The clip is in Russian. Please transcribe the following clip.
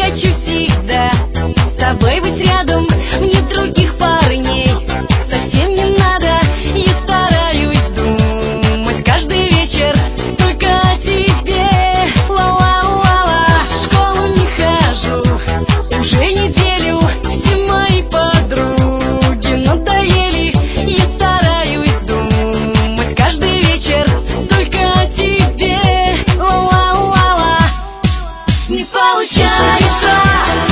хочу всегда с тобой быть рядом. Мне других парней совсем не надо. Я стараюсь думать каждый вечер только о тебе. Ла-ла-ла-ла. В школу не хожу уже неделю. Все мои подруги надоели. Я стараюсь думать каждый вечер только о тебе. Ла-ла-ла-ла. Не получается.